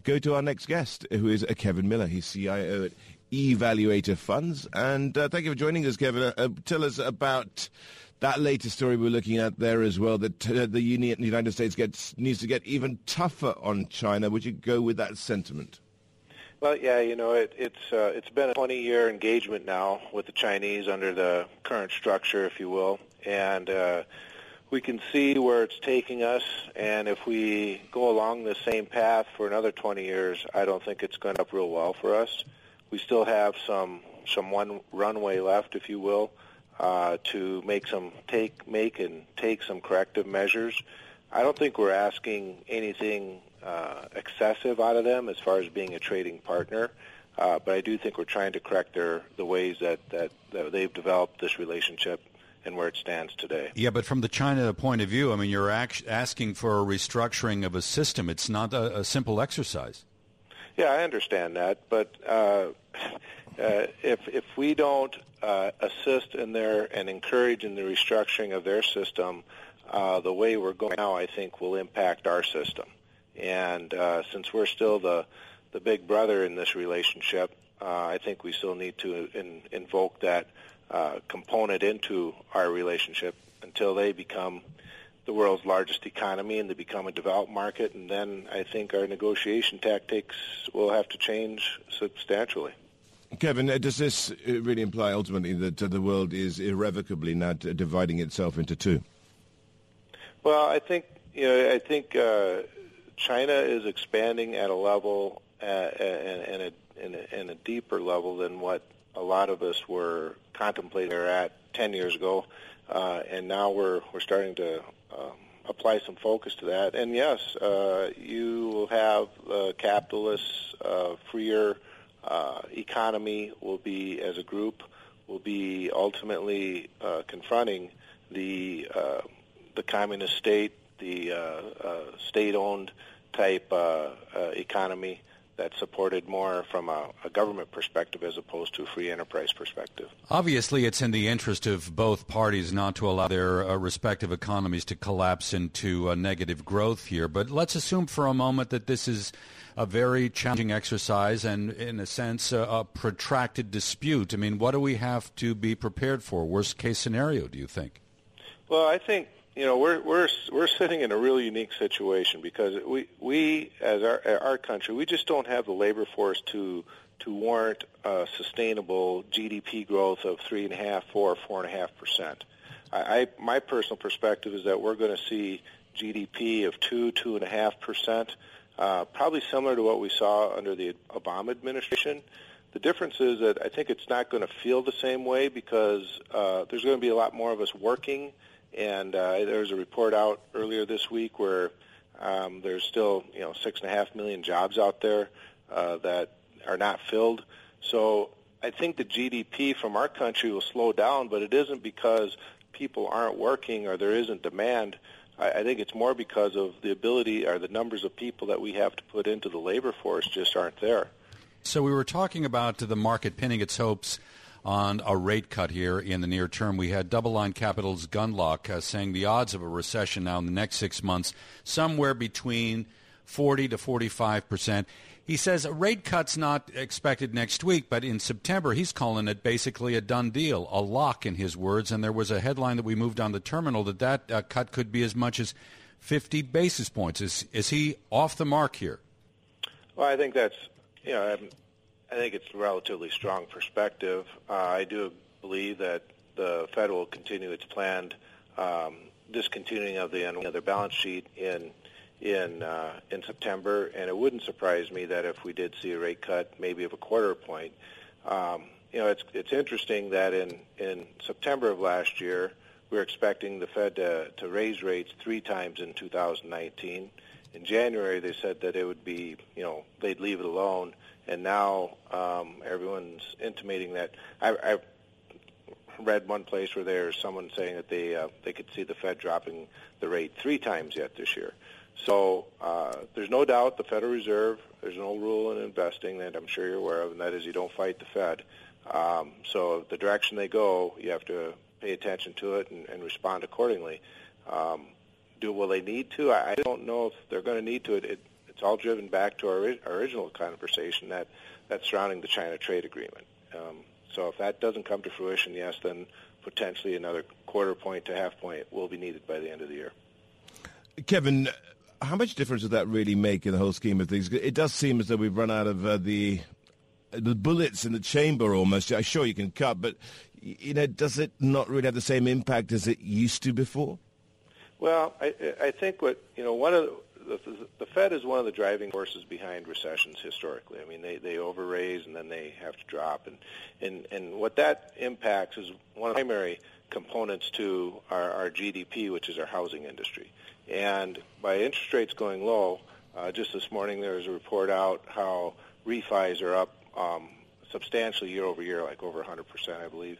go to our next guest, who is Kevin Miller. He's CIO at Evaluator Funds. And thank you for joining us, Kevin. Tell us about that latest story we're looking at there as well, that the United States needs to get even tougher on China. Would you go with that sentiment? Well, yeah, it's been a 20-year engagement now with the Chinese under the current structure, if you will, and we can see where it's taking us, and if we go along the same path for another 20 years, I don't think it's going up real well for us. We still have some one runway left, if you will, to make and take some corrective measures. I don't think we're asking anything excessive out of them as far as being a trading partner, but I do think we're trying to correct the ways that they've developed this relationship and where it stands today. Yeah, but from the China point of view, I mean, you're asking for a restructuring of a system. It's not a simple exercise. Yeah, I understand that, but if we don't assist in and encourage in the restructuring of their system, the way we're going now, I think, will impact our system. And since we're still the big brother in this relationship, I think we still need to invoke that component into our relationship until they become the world's largest economy and they become a developed market. And then I think our negotiation tactics will have to change substantially. Kevin, does this really imply ultimately that the world is irrevocably now dividing itself into two? Well, I think China is expanding at a level and a deeper level than what a lot of us were contemplating at 10 years ago, and now we're starting to apply some focus to that. And yes, you will have capitalists, freer economy will be, as a group, will be ultimately confronting the communist state, the state-owned type economy that's supported more from a government perspective as opposed to a free enterprise perspective. Obviously, it's in the interest of both parties not to allow their respective economies to collapse into negative growth here. But let's assume for a moment that this is a very challenging exercise and, in a sense, a protracted dispute. I mean, what do we have to be prepared for? Worst case scenario, do you think? Well, I think we're sitting in a really unique situation because we as our country, we just don't have the labor force to warrant sustainable GDP growth of 3.5%, 4.5%. My personal perspective is that we're going to see GDP of 2.5%, probably similar to what we saw under the Obama administration. The difference is that I think it's not going to feel the same way because there's going to be a lot more of us working. And there was a report out earlier this week where there's still 6.5 million jobs out there that are not filled. So I think the GDP from our country will slow down, but it isn't because people aren't working or there isn't demand. I think it's more because of the ability or the numbers of people that we have to put into the labor force just aren't there. So we were talking about the market pinning its hopes on a rate cut here in the near term. We had Double Line Capital's Gunlock saying the odds of a recession now in the next 6 months, somewhere between 40 to 45%. He says a rate cut's not expected next week, but in September he's calling it basically a done deal, a lock in his words. And there was a headline that we moved on the terminal that cut could be as much as 50 basis points. Is he off the mark here? Well, I think that's, I think it's a relatively strong perspective. I do believe that the Fed will continue its planned discontinuing of their balance sheet in September, and it wouldn't surprise me that if we did see a rate cut, maybe of a quarter point. It's interesting that in September of last year, we were expecting the Fed to raise rates 3 times in 2019. In January, they said that it would be, they'd leave it alone. And now everyone's intimating that. I read one place where there's someone saying that they could see the Fed dropping the rate 3 times yet this year. So there's no doubt the Federal Reserve, there's no rule in investing that I'm sure you're aware of, and that is you don't fight the Fed. So the direction they go, you have to pay attention to it and respond accordingly. Will they need to? I don't know if they're going to need to. It it's all driven back to our original conversation that's surrounding the China trade agreement. So if that doesn't come to fruition, yes, then potentially another quarter point to half point will be needed by the end of the year. Kevin, how much difference does that really make in the whole scheme of things? It does seem as though we've run out of the bullets in the chamber almost. I'm sure you can cut, but does it not really have the same impact as it used to before? Well, I think one of the Fed is one of the driving forces behind recessions historically. I mean, they overraise and then they have to drop, and what that impacts is one of the primary components to our GDP, which is our housing industry. And by interest rates going low, just this morning there was a report out how refis are up substantially year over year, like over 100%, I believe.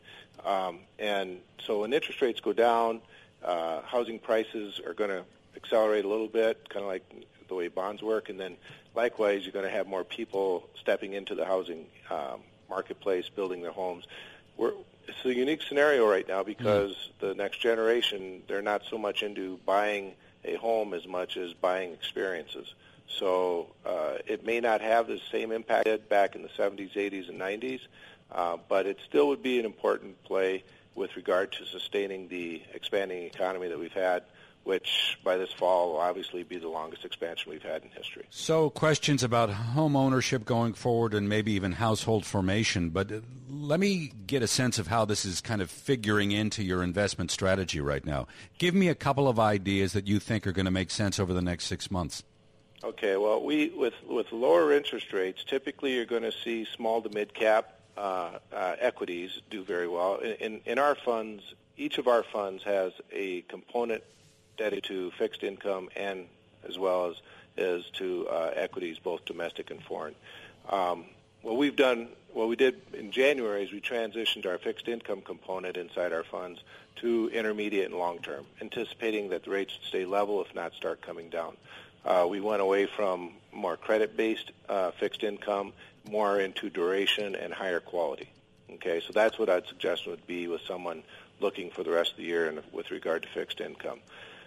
And so when interest rates go down, housing prices are going to accelerate a little bit, kind of like the way bonds work. And then likewise, you're going to have more people stepping into the housing marketplace, building their homes. It's a unique scenario right now because the next generation, they're not so much into buying a home as much as buying experiences. So it may not have the same impact it did back in the 70s, 80s, and 90s, but it still would be an important play with regard to sustaining the expanding economy that we've had, which by this fall will obviously be the longest expansion we've had in history. So questions about home ownership going forward and maybe even household formation, but let me get a sense of how this is kind of figuring into your investment strategy right now. Give me a couple of ideas that you think are going to make sense over the next 6 months. Okay, well, with lower interest rates, typically you're going to see small to mid-cap equities do very well. In our funds, each of our funds has a component dedicated to fixed income and as well as to equities, both domestic and foreign. What we did in January is we transitioned our fixed income component inside our funds to intermediate and long term, anticipating that the rates would stay level, if not start coming down. We went away from more credit-based fixed income, more into duration and higher quality. Okay, so that's what I'd suggest would be with someone looking for the rest of the year and with regard to fixed income.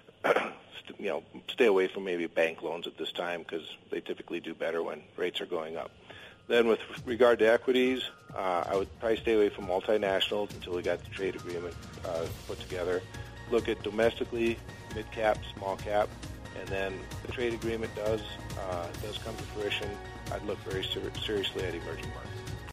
Stay away from maybe bank loans at this time because they typically do better when rates are going up. Then with regard to equities, I would probably stay away from multinationals until we got the trade agreement put together. Look at domestically, mid-cap, small-cap, and then the trade agreement does come to fruition. I'd look very seriously at emerging markets.